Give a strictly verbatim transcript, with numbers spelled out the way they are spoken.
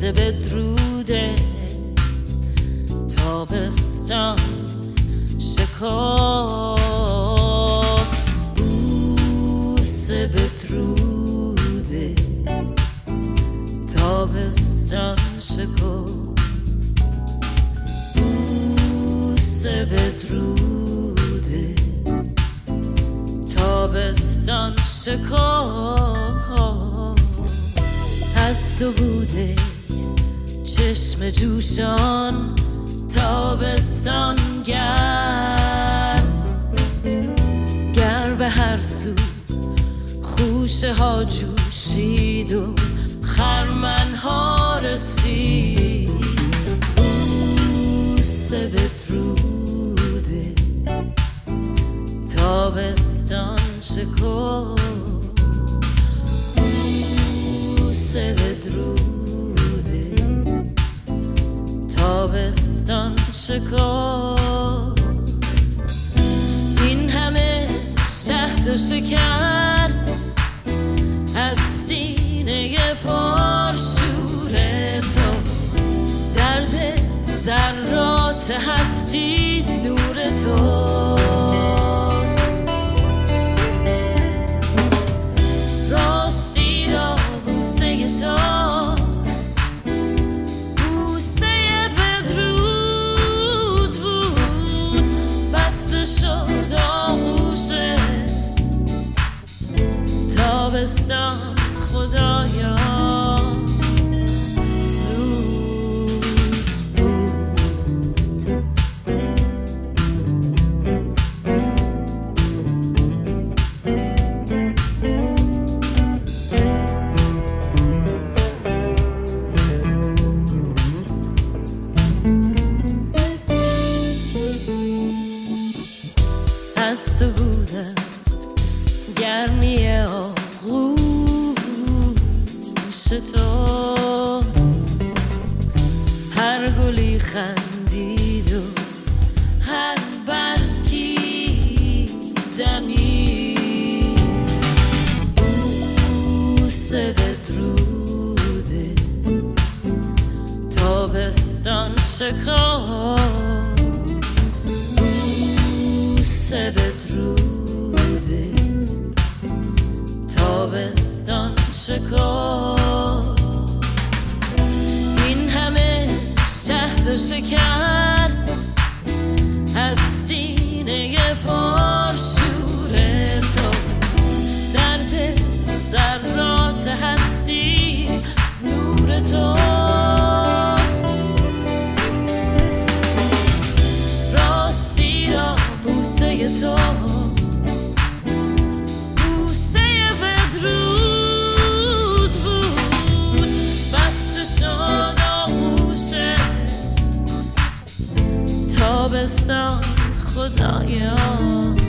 بوسه بدروده تابستان شکافت بوسه بدروده تابستان شکافت بوسه بدروده تابستان شکافت از تو بوده چشم جوشان تابستان گرم گر به هر سو خوشه ها جوشید و خرمن ها رسید بوسه بدروده تابستان شکفت بوسه بدروده تابستان شکفت این همه شهد و شکر از سینه پرشور توست درد ذرات هستی نور توست راستی را بوسه تو بوسه بدرود بود بسته شد آغوش تابستان خدایا از تو بودت گرمی آغوش تو هر گلی خندید و هر برگی دمی بوسه بدروده تابستان شکفت بوسه بدروده تابستان شکفت این همه شهد و شکر از سینه پرشور توست درد ذرات هستی نور توست راستی را بوسه تو بوسه بدرود بود بسته شد آغوش تابستان خدایا